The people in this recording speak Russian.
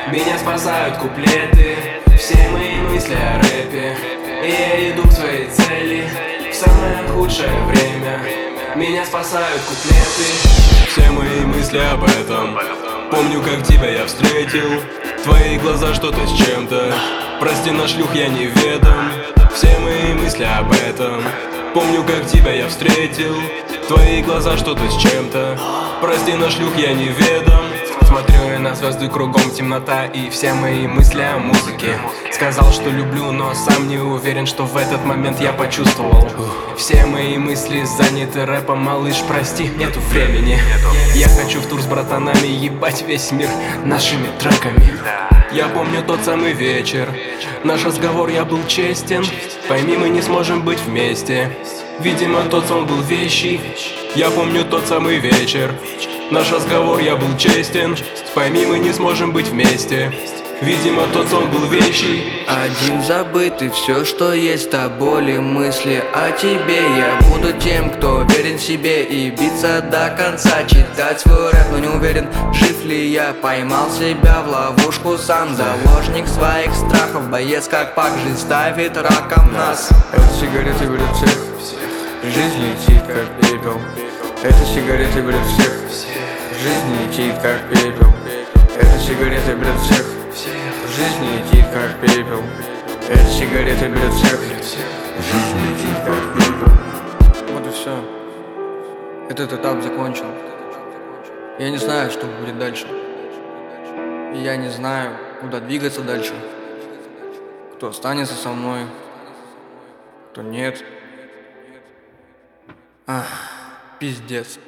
Меня спасают куплеты, все мои мысли о рэпе. И я иду к своей цели в самое худшее время. Меня спасают куплеты, все мои мысли об этом. Помню, как тебя я встретил, твои глаза что-то с чем-то. Прости, на шлюх я неведом, все мои мысли об этом. Помню, как тебя я встретил, твои глаза что-то с чем-то. Прости, на шлюх я неведом. Смотрю я на звезды, кругом темнота, и все мои мысли о музыке. Сказал, что люблю, но сам не уверен, что в этот момент я почувствовал. Все мои мысли заняты рэпом, малыш, прости, нету времени. Я хочу в тур с братанами, ебать весь мир нашими треками. Я помню тот самый вечер, наш разговор, я был честен. Пойми, мы не сможем быть вместе. Видимо, тот сон был вещий. Я помню тот самый вечер, наш разговор, я был честен. Пойми, мы не сможем быть вместе. Видимо, тот сон был вещий. Один забытый, все, что есть, до боли мысли о тебе. Я буду тем, кто верен себе и биться до конца. Читать свой рэп, но не уверен, жив ли я. Поймал себя в ловушку сам, заложник своих страхов. Боец как пак, жизнь ставит раком нас. Это сигареты берет всех, жизнь летит как пепел. Это сигареты берет всех, жизнь летит как пепел. Это сигареты берет всех, жизнь летит как пепел. Это сигареты берет всех, жизнь летит как пепел. Вот и все. Этот этап закончен. Я не знаю, что будет дальше. И я не знаю, куда двигаться дальше. Кто останется со мной, кто нет. Пиздец.